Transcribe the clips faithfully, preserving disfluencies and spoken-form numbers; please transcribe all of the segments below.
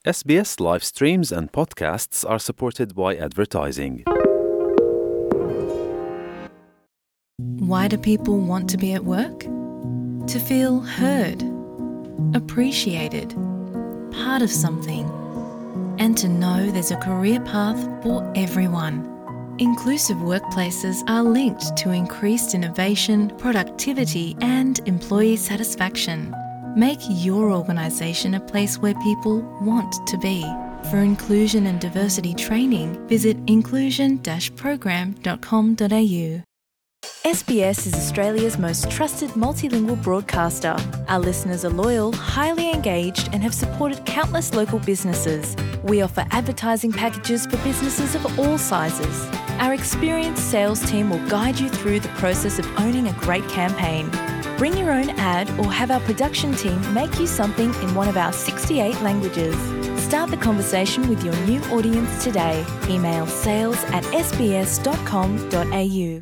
S B S live streams and podcasts are supported by advertising. Why do people want to be at work? To feel heard, appreciated, part of something, and to know there's a career path for everyone. Inclusive workplaces are linked to increased innovation, productivity, and employee satisfaction. Make your organisation a place where people want to be. For inclusion and diversity training, visit inclusion dash program dot com dot a u. S B S is Australia's most trusted multilingual broadcaster. Our listeners are loyal, highly engaged, and have supported countless local businesses. We offer advertising packages for businesses of all sizes. Our experienced sales team will guide you through the process of owning a great campaign. Bring your own ad or have our production team make you something in one of our sixty-eight languages. Start the conversation with your new audience today. Email sales at s b s dot com dot a u.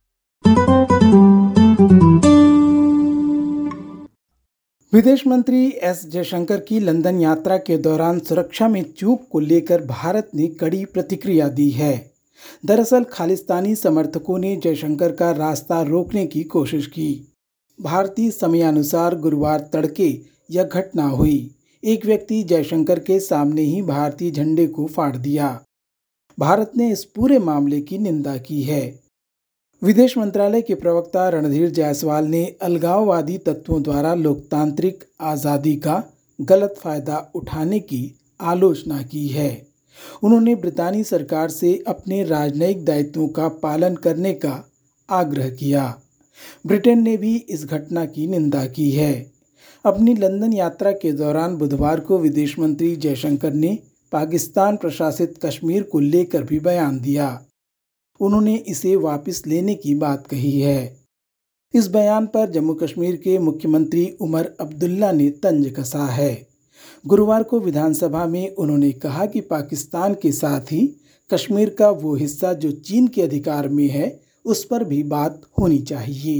विदेश मंत्री S Jaishankar की London यात्रा के दौरान सुरक्षा में चूक को लेकर भारत ने कड़ी प्रतिक्रिया दी है। दरअसल खालिस्तानी समर्थकों ने जयशंकर का रास्ता रोकने की कोशिश की। भारतीय समयानुसार गुरुवार तड़के यह घटना हुई। एक व्यक्ति जयशंकर के सामने ही भारतीय झंडे को फाड़ दिया। भारत ने इस पूरे मामले की निंदा की है। विदेश मंत्रालय के प्रवक्ता रणधीर जायसवाल ने अलगाववादी तत्वों द्वारा लोकतांत्रिक आज़ादी का गलत फायदा उठाने की आलोचना की है। उन्होंने ब्रितानी सरकार से अपने राजनयिक दायित्वों का पालन करने का आग्रह किया। ब्रिटेन ने भी इस घटना की निंदा की है। अपनी लंदन यात्रा के दौरान बुधवार को विदेश मंत्री जयशंकर ने पाकिस्तान प्रशासित कश्मीर को लेकर भी बयान दिया। उन्होंने इसे वापस लेने की बात कही है। इस बयान पर जम्मू कश्मीर के मुख्यमंत्री उमर अब्दुल्ला ने तंज कसा है। गुरुवार को विधानसभा में उन्होंने कहा कि पाकिस्तान के साथ ही कश्मीर का वो हिस्सा जो चीन के अधिकार में है, उस पर भी बात होनी चाहिए।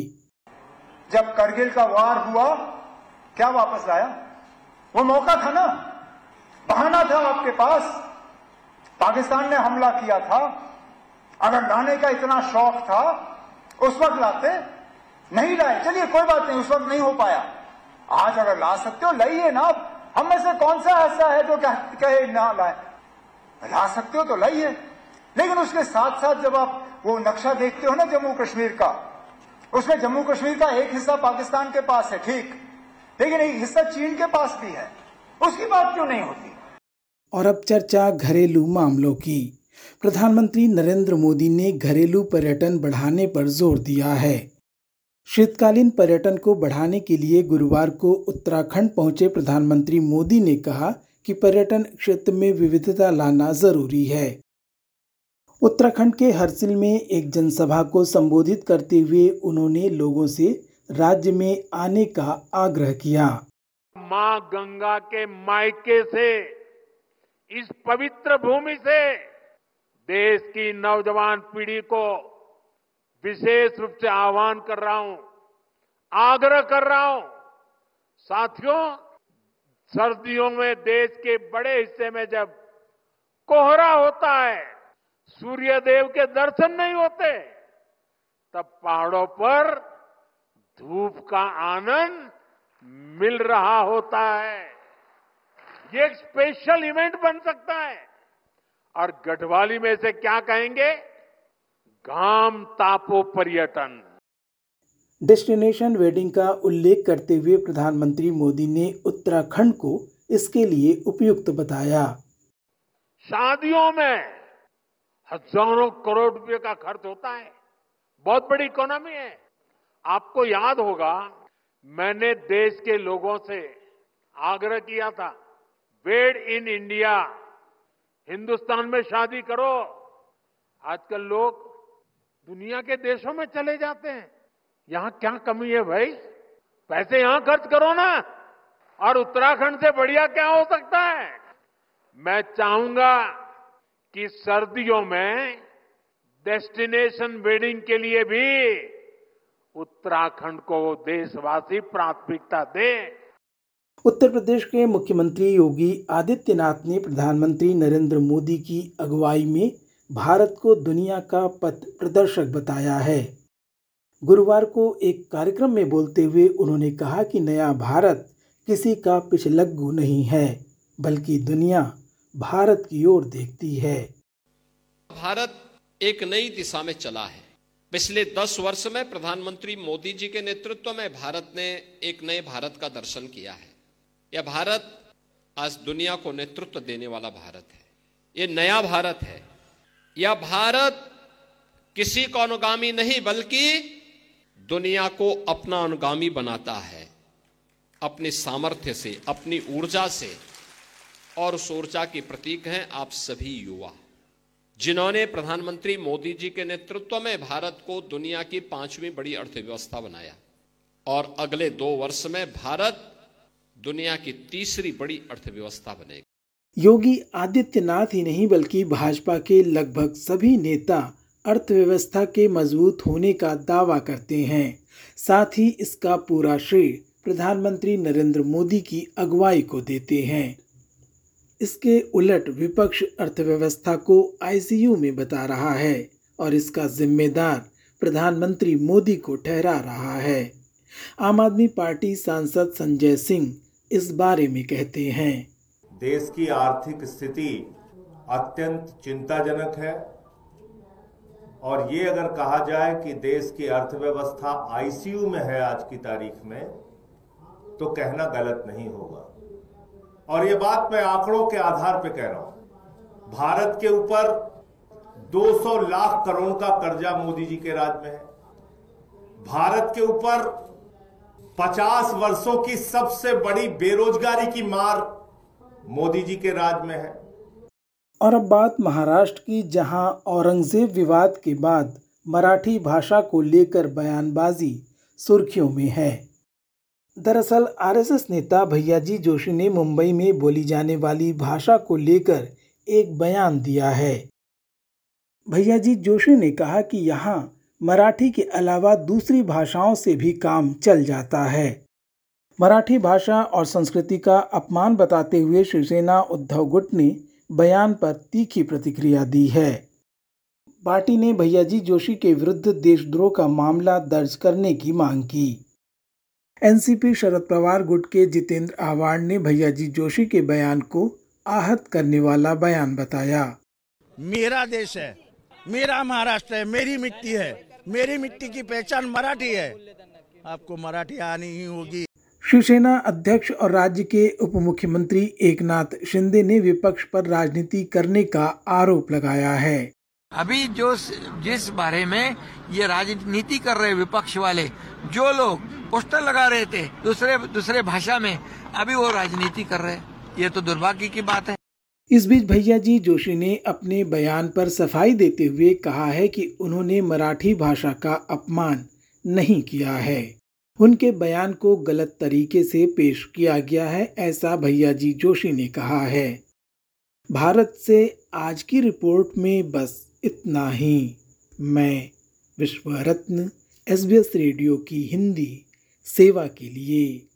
जब करगिल का वार हुआ, क्या वापस लाया? वो मौका था ना, बहाना था आपके पास। पाकिस्तान ने हमला किया था, अगर लाने का इतना शौक था उस वक्त लाते, नहीं लाए। चलिए कोई बात नहीं, उस वक्त नहीं हो पाया। आज अगर ला सकते हो लाइए ना। हम में से कौन सा ऐसा है जो कहे ना लाए? ला सकते हो तो लाइए। लेकिन उसके साथ साथ जब आप वो नक्शा देखते हो ना जम्मू कश्मीर का, उसमें जम्मू कश्मीर का एक हिस्सा पाकिस्तान के पास है, ठीक, लेकिन एक हिस्सा चीन के पास भी है। उसकी बात क्यों नहीं होती? और अब चर्चा घरेलू मामलों की। प्रधानमंत्री नरेंद्र मोदी ने घरेलू पर्यटन बढ़ाने पर जोर दिया है। शीतकालीन पर्यटन को बढ़ाने के लिए गुरुवार को उत्तराखंड पहुंचे प्रधानमंत्री मोदी ने कहा कि पर्यटन क्षेत्र में विविधता लाना जरूरी है। उत्तराखंड के हरसिल में एक जनसभा को संबोधित करते हुए उन्होंने लोगों से राज्य में आने का आग्रह किया। मां गंगा के मायके से, इस पवित्र भूमि से देश की नौजवान पीढ़ी को विशेष रूप से आह्वान कर रहा हूं, आग्रह कर रहा हूं। साथियों, सर्दियों में देश के बड़े हिस्से में जब कोहरा होता है, सूर्य देव के दर्शन नहीं होते, तब पहाड़ों पर धूप का आनंद मिल रहा होता है। ये एक स्पेशल इवेंट बन सकता है। और गढ़वाली में से क्या कहेंगे? गाम तापो पर्यटन। डेस्टिनेशन वेडिंग का उल्लेख करते हुए प्रधानमंत्री मोदी ने उत्तराखंड को इसके लिए उपयुक्त बताया। शादियों में हजारों करोड़ रुपए का खर्च होता है, बहुत बड़ी इकोनॉमी है। आपको याद होगा, मैंने देश के लोगों से आग्रह किया था, वेड इन इंडिया, हिंदुस्तान में शादी करो। आजकल लोग दुनिया के देशों में चले जाते हैं। यहां क्या कमी है भाई? पैसे यहां खर्च करो ना। और उत्तराखंड से बढ़िया क्या हो सकता है? मैं चाहूंगा कि सर्दियों में डेस्टिनेशन वेडिंग के लिए भी उत्तराखंड को देशवासी प्राथमिकता दें। उत्तर प्रदेश के मुख्यमंत्री योगी आदित्यनाथ ने प्रधानमंत्री नरेंद्र मोदी की अगुवाई में भारत को दुनिया का पथ प्रदर्शक बताया है। गुरुवार को एक कार्यक्रम में बोलते हुए उन्होंने कहा कि नया भारत किसी का पिछलग्गू नहीं है, बल्कि दुनिया भारत की ओर देखती है। भारत एक नई दिशा में चला है। पिछले दस वर्ष में प्रधानमंत्री मोदी जी के नेतृत्व में भारत ने एक नए भारत का दर्शन किया है। यह भारत आज दुनिया को नेतृत्व देने वाला भारत है। ये नया भारत है। यह भारत किसी का अनुगामी नहीं, बल्कि दुनिया को अपना अनुगामी बनाता है, अपने सामर्थ्य से, अपनी ऊर्जा से। और उस ऊर्जा के प्रतीक हैं आप सभी युवा, जिन्होंने प्रधानमंत्री मोदी जी के नेतृत्व में भारत को दुनिया की पांचवी बड़ी अर्थव्यवस्था बनाया। और अगले दो वर्ष में भारत दुनिया की तीसरी बड़ी अर्थव्यवस्था बनेगी। योगी आदित्यनाथ ही नहीं बल्कि भाजपा के लगभग सभी नेता अर्थव्यवस्था के मजबूत होने का दावा करते हैं। साथ ही इसका पूरा श्रेय प्रधानमंत्री नरेंद्र मोदी की अगुवाई को देते हैं। इसके उलट विपक्ष अर्थव्यवस्था को आईसीयू में बता रहा है और इसका जिम्मेदार प्रधानमंत्री मोदी को ठहरा रहा है। आम आदमी पार्टी सांसद संजय सिंह इस बारे में कहते हैं, देश की आर्थिक स्थिति अत्यंत चिंताजनक है और ये अगर कहा जाए कि देश की अर्थव्यवस्था आईसीयू में है आज की तारीख में, तो कहना गलत नहीं होगा। और ये बात मैं आंकड़ों के आधार पर कह रहा हूं। भारत के ऊपर दो सौ लाख करोड़ का कर्जा मोदी जी के राज में है। भारत के ऊपर पचास वर्षों की सबसे बड़ी बेरोजगारी की मार मोदी जी के राज में है। और अब बात महाराष्ट्र की, जहां औरंगजेब विवाद के बाद मराठी भाषा को लेकर बयानबाजी सुर्खियों में है। दरअसल आरएसएस नेता भैयाजी जोशी ने मुंबई में बोली जाने वाली भाषा को लेकर एक बयान दिया है। भैयाजी जोशी ने कहा कि यहाँ मराठी के अलावा दूसरी भाषाओं से भी काम चल जाता है। मराठी भाषा और संस्कृति का अपमान बताते हुए शिवसेना उद्धव गुट ने बयान पर तीखी प्रतिक्रिया दी है। पार्टी ने भैयाजी जोशी के विरुद्ध देशद्रोह का मामला दर्ज करने की मांग की। एनसीपी शरद पवार गुट के जितेंद्र आव्हाड ने भैयाजी जोशी के बयान को आहत करने वाला बयान बताया। मेरा देश है, मेरा महाराष्ट्र है, मेरी मिट्टी है, मेरी मिट्टी की पहचान मराठी है, आपको मराठी आनी ही होगी। शिवसेना अध्यक्ष और राज्य के उप मुख्यमंत्री एकनाथ शिंदे ने विपक्ष पर राजनीति करने का आरोप लगाया है। अभी जो जिस बारे में ये राजनीति कर रहे विपक्ष वाले, जो लोग पोस्टर लगा रहे थे दूसरे दूसरे भाषा में, अभी वो राजनीति कर रहे, ये तो दुर्भाग्य की बात है। इस बीच भैयाजी जोशी ने अपने बयान पर सफाई देते हुए कहा है कि उन्होंने मराठी भाषा का अपमान नहीं किया है। उनके बयान को गलत तरीके से पेश किया गया है, ऐसा भैयाजी जोशी ने कहा है। भारत से आज की रिपोर्ट में बस इतना ही। मैं विश्व रत्न एसबीएस रेडियो की हिंदी सेवा के लिए